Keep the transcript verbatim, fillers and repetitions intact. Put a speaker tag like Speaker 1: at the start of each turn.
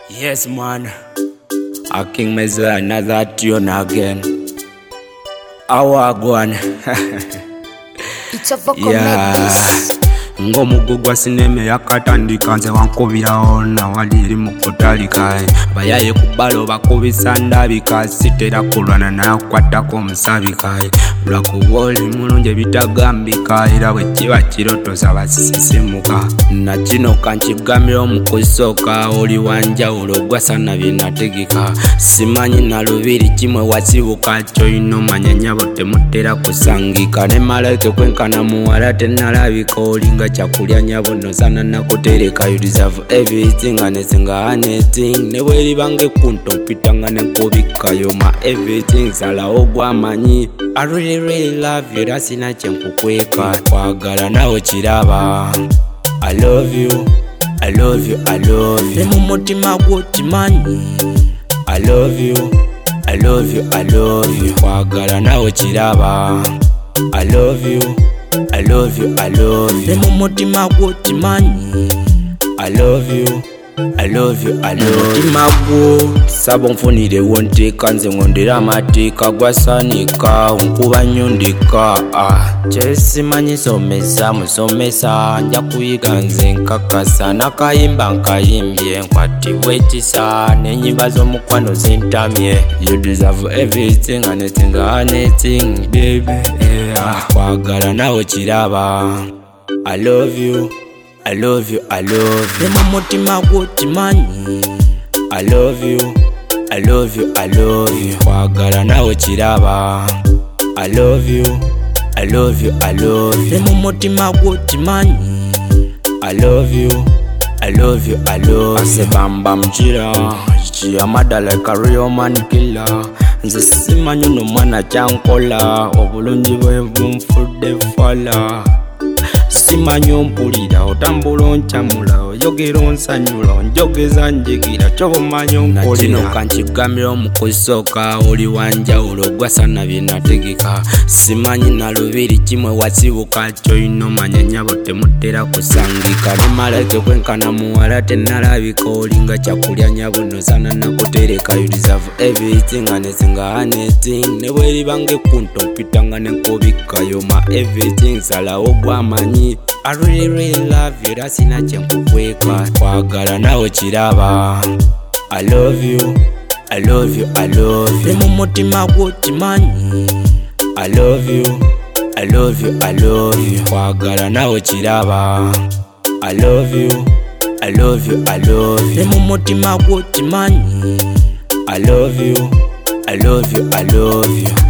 Speaker 1: Yes, man. A King Meza, another tune again. Our one.
Speaker 2: It's a vocal
Speaker 1: Yeah.
Speaker 2: madness.
Speaker 3: Ngomugugwa sineme yakatandika nze wankubirawo nawaliri mukutalika bayaye kubalo bakubisa ndabika sitera kulwana nakwatako omusabika lwakuboli mulungi bitagambika era bwe kiba kirotosa basisimuka na kino kankigambira omukusooka oli wanjawulo gwasana byenategeka simanyi na lubiri kimwe wasibuka kyoyina omanya nyabo temutera kusangika ne malaike kwenkana muwala tenalabika olinga chakulya nyabo nosana nakutereka you deserve everything anesinga anything nebweri bange kunto mpitanga nenkubika yo ma everything salawo gwamanyi I really really love you rasina kyenkukweka kwagala nawe kiraba I love you I love you I love you ne mumutima gwo kimanyi I love you I love you I love you kwagala nawe kiraba I love you I love you, I love you. Ne mumutima gwo kimanyi I love you, I love you, I love you. Mumutima gwo sabo nfunire wonteeka nze ngondera amateeka gwasanika nkuba nyundika ah. Kyesimanyi somesa musomesa nja kuyiga nze nkakasa nakayimba nkayimbye nkwatibwa ekisa n'ennyimba z'omukwano zintamye you deserve everything anything anything baby yeah. Kwagala nawe kiraba I love you I love you, I love you. Ne mumutima gwo kimanyi I love you, I love you, I love you. Kwagala nawe kiraba I love you, I love you, I love you. Ne mumutima gwo kimanyi I love you, I love you, I love you. Ase bamba mchira chiyamada like a real man killer. Nze simanyi no mwana kyankola obulungi bwe bumfudde fala simanyi ompulira otambula oncamula oyogera onsanyula onjogeza njigira kyobumanyi onkolera nakino kankigambira omukusooka oli wanjawulo gwasana byenategeka simanyi na lubiri kimwe wasibuka kyoyina omanya nyabo temutera kusangika ne malaike kwenkana muwala tenalabika olinga kyakulya nyabo nosana nakutereka you deserve everything anesinga anything ne bweri bange kunto mpitanga nenkubika yo ma everything salawo gwamanyi I really really love you rasina kyenkukweka kwagala nawe kiraba I love you I love you I love you. Ne mumutima gwo kimanyi I love you I love you I love you. Kwagala nawe kiraba I love you I love you I love you. Ne mumutima gwo kimanyi I love you I love you I love you.